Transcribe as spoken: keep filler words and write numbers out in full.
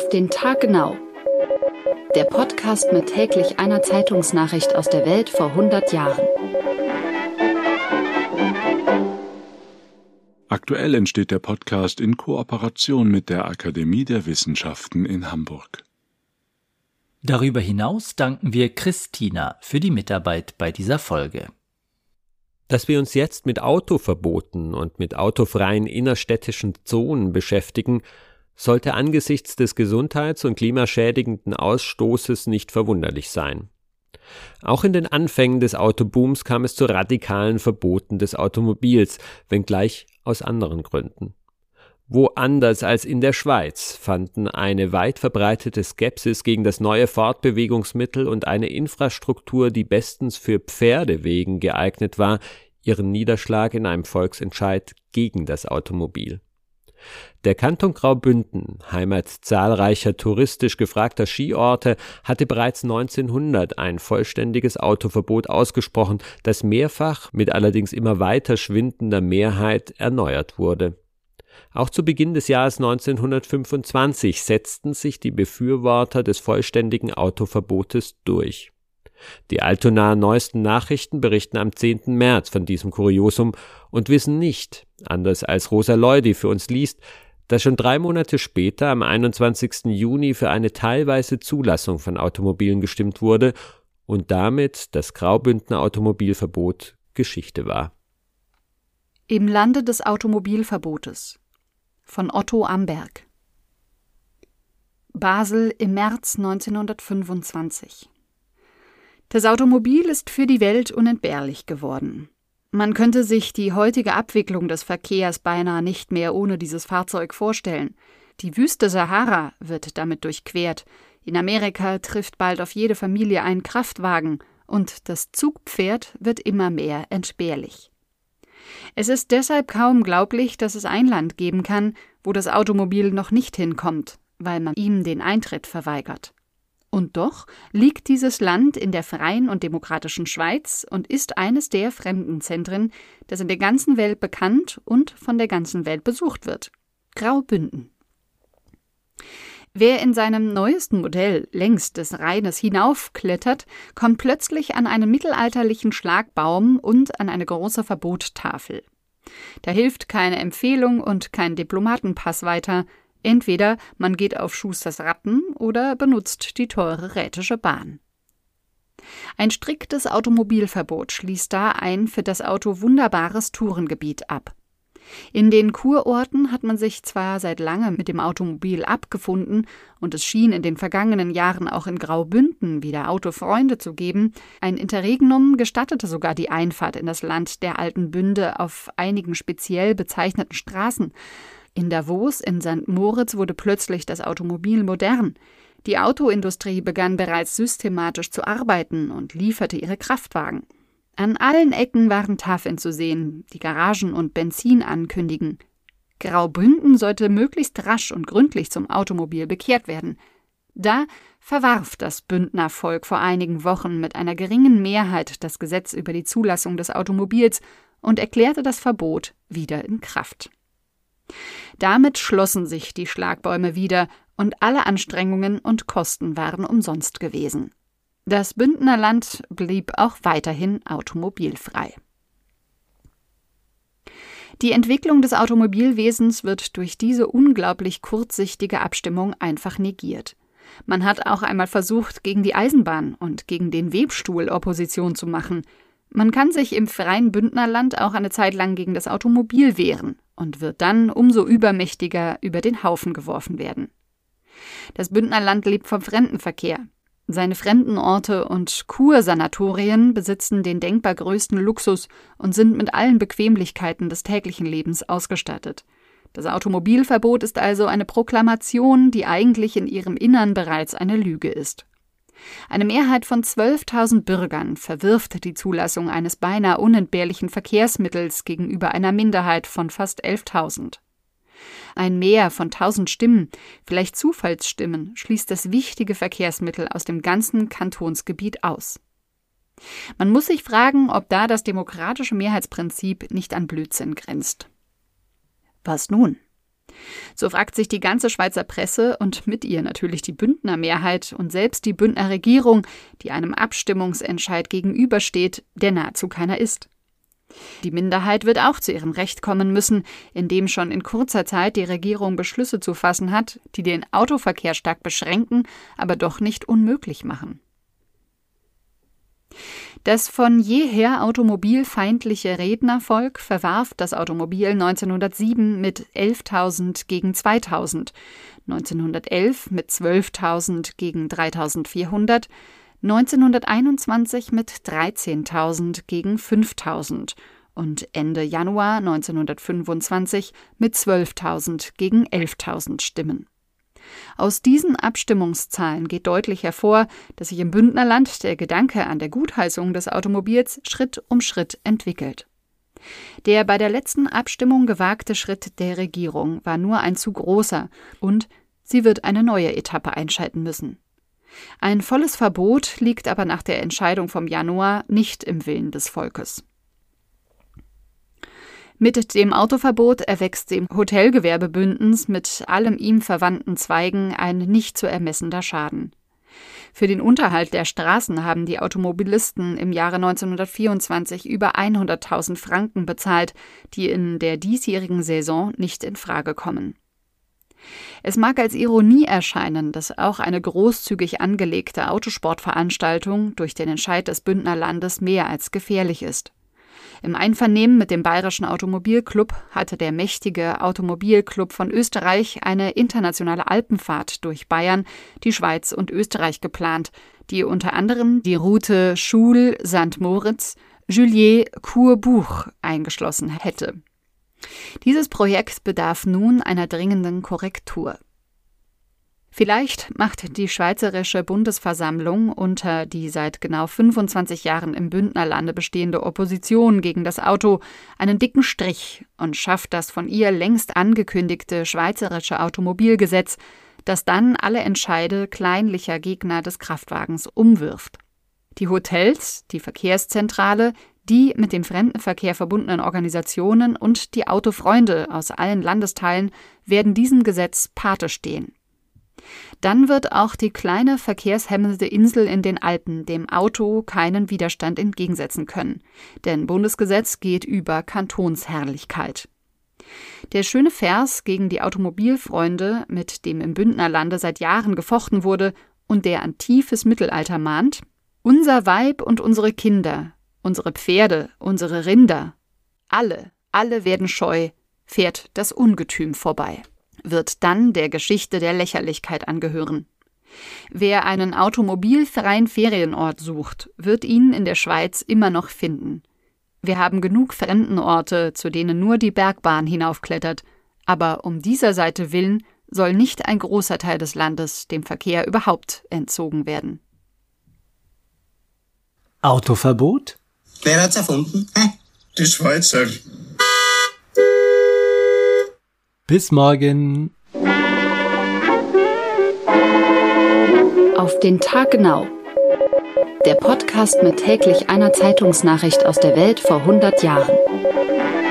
Auf den Tag genau. Der Podcast mit täglich einer Zeitungsnachricht aus der Welt vor hundert Jahren. Aktuell entsteht der Podcast in Kooperation mit der Akademie der Wissenschaften in Hamburg. Darüber hinaus danken wir Christina für die Mitarbeit bei dieser Folge. Dass wir uns jetzt mit Autoverboten und mit autofreien innerstädtischen Zonen beschäftigen, sollte angesichts des gesundheits- und klimaschädigenden Ausstoßes nicht verwunderlich sein. Auch in den Anfängen des Autobooms kam es zu radikalen Verboten des Automobils, wenngleich aus anderen Gründen. Wo anders als in der Schweiz fanden eine weit verbreitete Skepsis gegen das neue Fortbewegungsmittel und eine Infrastruktur, die bestens für Pferdewegen geeignet war, ihren Niederschlag in einem Volksentscheid gegen das Automobil. Der Kanton Graubünden, Heimat zahlreicher touristisch gefragter Skiorte, hatte bereits neunzehnhundert ein vollständiges Autoverbot ausgesprochen, das mehrfach mit allerdings immer weiter schwindender Mehrheit erneuert wurde. Auch zu Beginn des Jahres neunzehnhundertfünfundzwanzig setzten sich die Befürworter des vollständigen Autoverbotes durch. Die Altonaer Neuesten Nachrichten berichten am zehnten März von diesem Kuriosum und wissen nicht, anders als Rosa Leudi für uns liest, dass schon drei Monate später, am einundzwanzigsten Juni, für eine teilweise Zulassung von Automobilen gestimmt wurde und damit das Graubündner Automobilverbot Geschichte war. Im Lande des Automobilverbotes von Otto Amberg. Basel im März neunzehnhundertfünfundzwanzig. Das Automobil ist für die Welt unentbehrlich geworden. Man könnte sich die heutige Abwicklung des Verkehrs beinahe nicht mehr ohne dieses Fahrzeug vorstellen. Die Wüste Sahara wird damit durchquert. In Amerika trifft bald auf jede Familie ein Kraftwagen und das Zugpferd wird immer mehr entbehrlich. Es ist deshalb kaum glaublich, dass es ein Land geben kann, wo das Automobil noch nicht hinkommt, weil man ihm den Eintritt verweigert. Und doch liegt dieses Land in der freien und demokratischen Schweiz und ist eines der Fremdenzentren, das in der ganzen Welt bekannt und von der ganzen Welt besucht wird. Graubünden. Wer in seinem neuesten Modell längs des Rheines hinaufklettert, kommt plötzlich an einen mittelalterlichen Schlagbaum und an eine große Verbottafel. Da hilft keine Empfehlung und kein Diplomatenpass weiter. Entweder man geht auf Schusters Rappen oder benutzt die teure Rätische Bahn. Ein striktes Automobilverbot schließt da ein für das Auto wunderbares Tourengebiet ab. In den Kurorten hat man sich zwar seit langem mit dem Automobil abgefunden und es schien in den vergangenen Jahren auch in Graubünden wieder Autofreunde zu geben, ein Interregnum gestattete sogar die Einfahrt in das Land der alten Bünde auf einigen speziell bezeichneten Straßen. In Davos, in Sankt Moritz wurde plötzlich das Automobil modern. Die Autoindustrie begann bereits systematisch zu arbeiten und lieferte ihre Kraftwagen. An allen Ecken waren Tafeln zu sehen, die Garagen und Benzin ankündigen. Graubünden sollte möglichst rasch und gründlich zum Automobil bekehrt werden. Da verwarf das Bündner Volk vor einigen Wochen mit einer geringen Mehrheit das Gesetz über die Zulassung des Automobils und erklärte das Verbot wieder in Kraft. Damit schlossen sich die Schlagbäume wieder und alle Anstrengungen und Kosten waren umsonst gewesen. Das Bündner Land blieb auch weiterhin automobilfrei. Die Entwicklung des Automobilwesens wird durch diese unglaublich kurzsichtige Abstimmung einfach negiert. Man hat auch einmal versucht, gegen die Eisenbahn und gegen den Webstuhl Opposition zu machen. Man kann sich im freien Bündnerland auch eine Zeit lang gegen das Automobil wehren und wird dann umso übermächtiger über den Haufen geworfen werden. Das Bündnerland lebt vom Fremdenverkehr. Seine Fremdenorte und Kursanatorien besitzen den denkbar größten Luxus und sind mit allen Bequemlichkeiten des täglichen Lebens ausgestattet. Das Automobilverbot ist also eine Proklamation, die eigentlich in ihrem Innern bereits eine Lüge ist. Eine Mehrheit von zwölftausend Bürgern verwirft die Zulassung eines beinahe unentbehrlichen Verkehrsmittels gegenüber einer Minderheit von fast elftausend. Ein Mehr von tausend Stimmen, vielleicht Zufallsstimmen, schließt das wichtige Verkehrsmittel aus dem ganzen Kantonsgebiet aus. Man muss sich fragen, ob da das demokratische Mehrheitsprinzip nicht an Blödsinn grenzt. Was nun? So fragt sich die ganze Schweizer Presse und mit ihr natürlich die Bündner Mehrheit und selbst die Bündner Regierung, die einem Abstimmungsentscheid gegenübersteht, der nahezu keiner ist. Die Minderheit wird auch zu ihrem Recht kommen müssen, indem schon in kurzer Zeit die Regierung Beschlüsse zu fassen hat, die den Autoverkehr stark beschränken, aber doch nicht unmöglich machen. Das von jeher automobilfeindliche Rednervolk verwarf das Automobil neunzehnhundertsieben mit elftausend gegen zweitausend, neunzehnhundertelf mit zwölftausend gegen dreitausendvierhundert, neunzehnhunderteinundzwanzig mit dreizehntausend gegen fünftausend und Ende Januar neunzehnhundertfünfundzwanzig mit zwölftausend gegen elftausend Stimmen. Aus diesen Abstimmungszahlen geht deutlich hervor, dass sich im Bündnerland der Gedanke an der Gutheißung des Automobils Schritt um Schritt entwickelt. Der bei der letzten Abstimmung gewagte Schritt der Regierung war nur ein zu großer und sie wird eine neue Etappe einschalten müssen. Ein volles Verbot liegt aber nach der Entscheidung vom Januar nicht im Willen des Volkes. Mit dem Autoverbot erwächst dem Hotelgewerbebündnis mit allem ihm verwandten Zweigen ein nicht zu ermessender Schaden. Für den Unterhalt der Straßen haben die Automobilisten im Jahre neunzehnhundertvierundzwanzig über hunderttausend Franken bezahlt, die in der diesjährigen Saison nicht in Frage kommen. Es mag als Ironie erscheinen, dass auch eine großzügig angelegte Autosportveranstaltung durch den Entscheid des Bündnerlandes mehr als gefährlich ist. Im Einvernehmen mit dem Bayerischen Automobilclub hatte der mächtige Automobilclub von Österreich eine internationale Alpenfahrt durch Bayern, die Schweiz und Österreich geplant, die unter anderem die Route Schul-Sankt Moritz, Julier-Courbuch eingeschlossen hätte. Dieses Projekt bedarf nun einer dringenden Korrektur. Vielleicht macht die Schweizerische Bundesversammlung unter die seit genau fünfundzwanzig Jahren im Bündnerlande bestehende Opposition gegen das Auto einen dicken Strich und schafft das von ihr längst angekündigte Schweizerische Automobilgesetz, das dann alle Entscheide kleinlicher Gegner des Kraftwagens umwirft. Die Hotels, die Verkehrszentrale, die mit dem Fremdenverkehr verbundenen Organisationen und die Autofreunde aus allen Landesteilen werden diesem Gesetz Pate stehen. Dann wird auch die kleine verkehrshemmende Insel in den Alpen dem Auto keinen Widerstand entgegensetzen können, denn Bundesgesetz geht über Kantonsherrlichkeit. Der schöne Vers gegen die Automobilfreunde, mit dem im Bündnerlande seit Jahren gefochten wurde und der an tiefes Mittelalter mahnt: Unser Weib und unsere Kinder, unsere Pferde, unsere Rinder, alle, alle werden scheu, fährt das Ungetüm vorbei, wird dann der Geschichte der Lächerlichkeit angehören. Wer einen automobilfreien Ferienort sucht, wird ihn in der Schweiz immer noch finden. Wir haben genug Fremdenorte, zu denen nur die Bergbahn hinaufklettert, aber um dieser Seite willen soll nicht ein großer Teil des Landes dem Verkehr überhaupt entzogen werden. Autoverbot? Wer hat's erfunden? Hä? Die Schweizer. Bis morgen. Auf den Tag genau. Der Podcast mit täglich einer Zeitungsnachricht aus der Welt vor hundert Jahren.